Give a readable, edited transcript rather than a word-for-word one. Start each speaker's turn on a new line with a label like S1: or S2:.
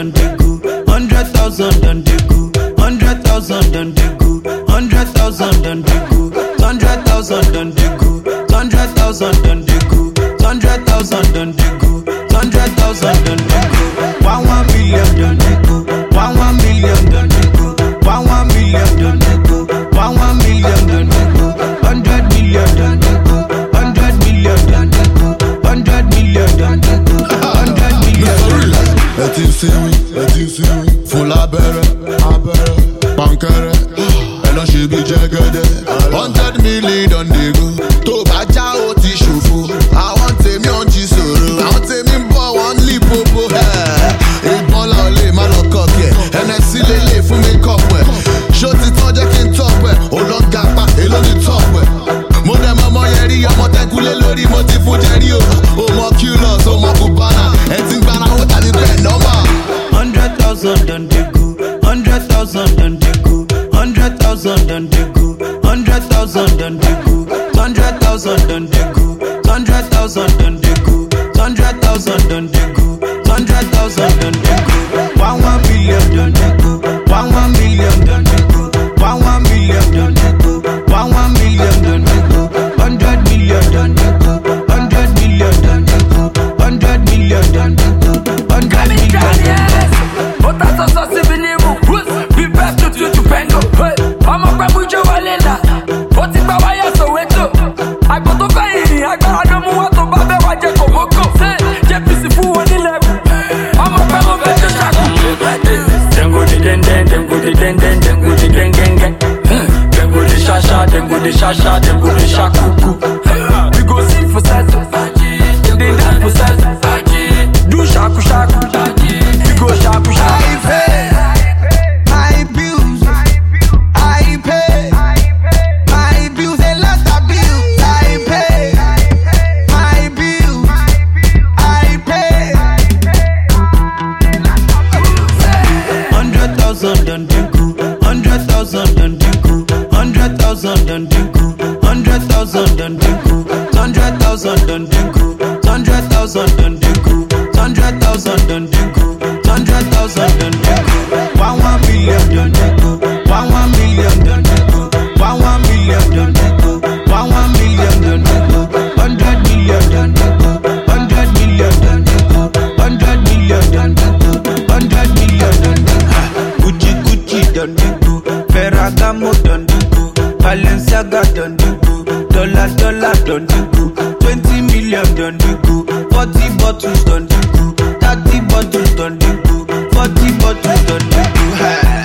S1: done they go. 100,000 done they go. 100,000 done they go. 100,000 done they go. 100,000 done they go. 100,000 done they go. 100,000 done they go. 100,000 done they go. 1 million done they go. 1 million done they go. 1 million done they go. 1 million done they go. 100 million done they go. 100 million done they go. 100 million done they go. 100 million.
S2: Let you see me, full abere, bankere, and I should be jagged. 100 million done they go. To baja o ti shofo. I want to me on Jisoro. I want to me boy one lipopo. A baller ole ma lo coke. NSC lele fún mi cup we. Show ti ton je kin top we. O lo gapa, e lo ni top we. Mo dem ọmọ yeri, ọmọ tenkule lórí mo ti fún jerry o. O mo Q-Loss, o mo Cubana. E ti gbara o tàbí bẹ́ẹ̀ normal.
S1: 100,000 done they go. 100,000 done they go. 100,000 done they go. 100,000 done they go. 100,000 done they go. 100,000 done they go. 100,000 done they go. 100,000 done they go. 1 million done they go. 1 million done they go. 1 million done they go. 1 million done they go. 100 million done they go. 100 million done they go. 100 million done they go. 100 million done they go.
S3: Them go the shasha, them go the shakuku. We go sing for salsa, they dance for salsa. Do shaku shaku, we go shaku shaku.
S4: I pay my bills, I pay my bills, a lot of bills. I pay my bills, I pay.
S1: 100,000 done they go. 100,000 done they go. 100,000 done they go. 100,000 done they go. 100,000 done they go. 100,000 done they go. 100,000 done they go. 100,000 done they go. 1 million done they go. 1 million done they go. 1 million done they go. 1 million done they go. 100 million done they go. 100 million done they go. 100 million done they go. 100 million done they go. Gucci done they go. Ferragamo done they go. Balenciaga done they go. Dollar done they go. 20 million done they go. 40 bottles done they go. 30 bottles done they go. 40 bottles done they go.